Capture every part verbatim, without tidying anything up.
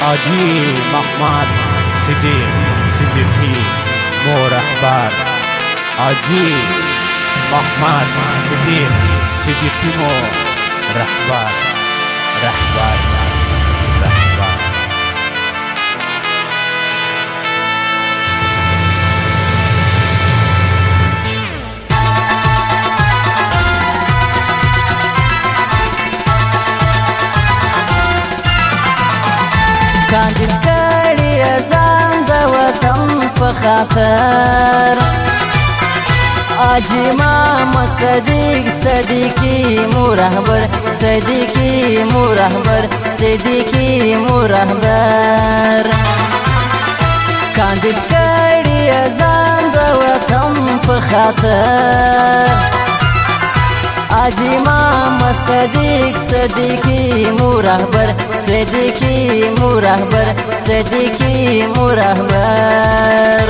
حاجی محمد صدیق صدیقی مو رهبر حاجی محمد صدیق صدیقی مو رهبر رهبر رهبر کاندید کړي ځان د وطن په خاطر حاجی محمد صدیق صدیقی مو رهبر صدیقی مو رهبر صدیقی مو رهبر کاندید کړي ځان د وطن په خاطر حاجی محمد صدیق صدیقی مو رهبر صدیقی مو رهبر صدیقی مو رهبر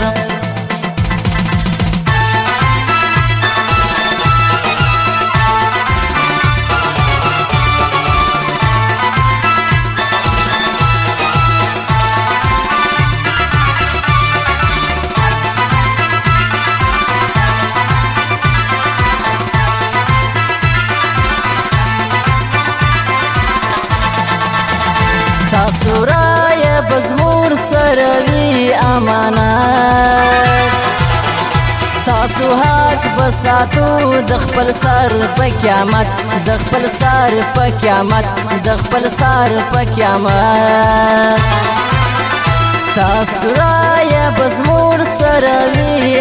تاسو رای بزمور سروي امانت تاسو حق بساتو د خپل سر په قیامت د خپل سر په قیامت د خپل سر په قیامت تاسو رای بزمور سروي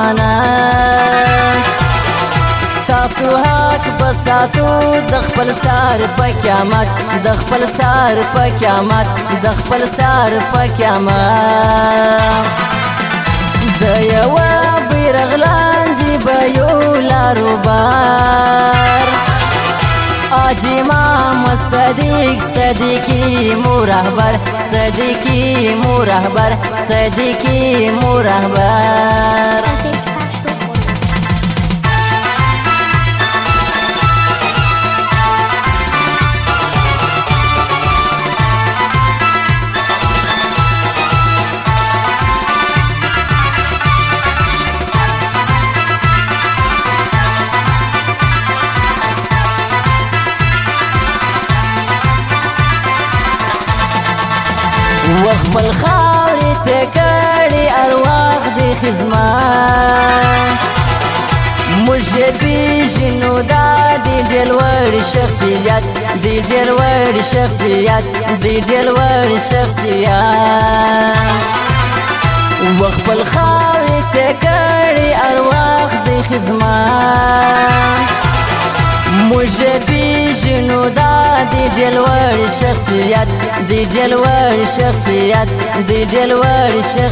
امانت تاسو حق بساتو د خپل سر په قیامت د خپل سر په قیامت د خپل سر په قیامت د یو بیرغ لاندې به یو لارو بار حاجی محمد صدیق صدیقی مو رهبر صدیقی مو رهبر صدیقی مو رهبر وخپل خاورې ته کړي ارواح د خدمت موږ یې پېژنو دا د ډېر لوړ شخصیت د ډېر لوړ شخصیت د ډېر لوړ شخصیت وخپل خاورې ته کړي ارواح د خدمت موږ پېژنو دا د ډېر لوړ شخصیت د ډېر لوړ شخصیت د ډېر لوړ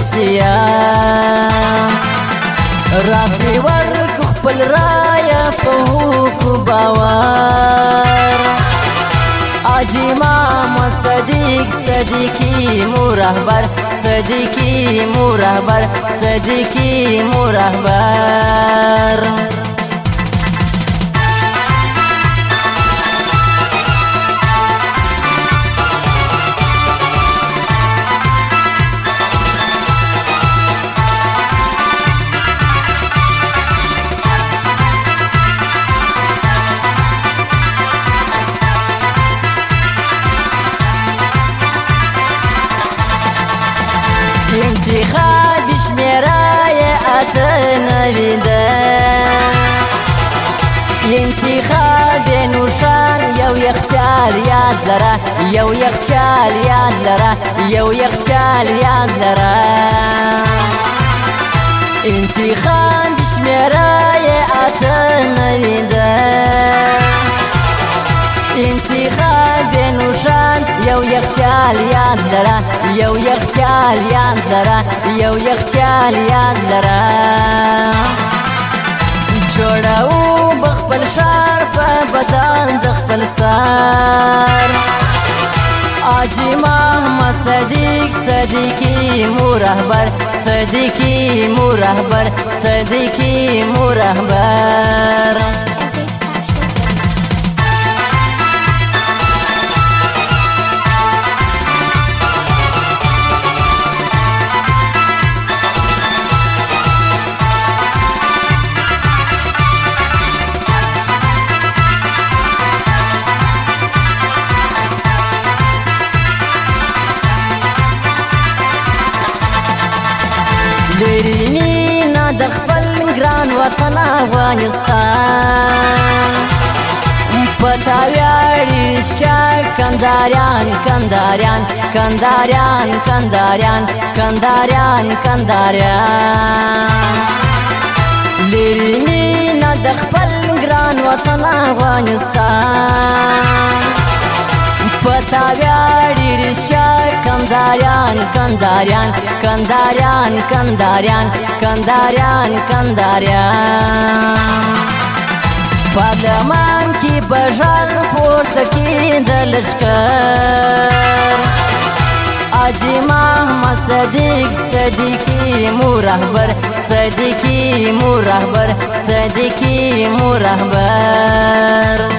شخصیت راسي ورکو خپل رایه په هوکو باور حاجی محمد صدیق صدیقی مو رهبر صدیقی مو رهبر صدیقی مو رهبر انتخاب شمیرای اته نوی ده انتخاب نوشان یو یخچال یاد لره یو یخچال یاد لره یو یخچال یاد لره انتخاب شمیرای اته نوی ده انتخاب نوشان یو یخچال یاد لره یو یخچال یاد لره یو یخچال یاد لره جوړو بخپل شار په بدن د خپل سر حاجی محمد صدیق صدیقی مو رهبر صدیقی مو رهبر صدیقی مو رهبر خپل ګران وطن افغانستان پتا ویاړي رښتیا کنداریان کنداریان کنداریان کنداریان کنداریان کنداریان لري مینه د خپل ګران وطن افغانستان پتا ویاړي رښتیا کنداریان کنداریان کنداریان کنداریان کنداریان کنداریان پادمان کی بجار پورته کېد لښکر حاجي محمد صدیق صدیقي مو رهبر صدیقي مو رهبر صدیقي مو رهبر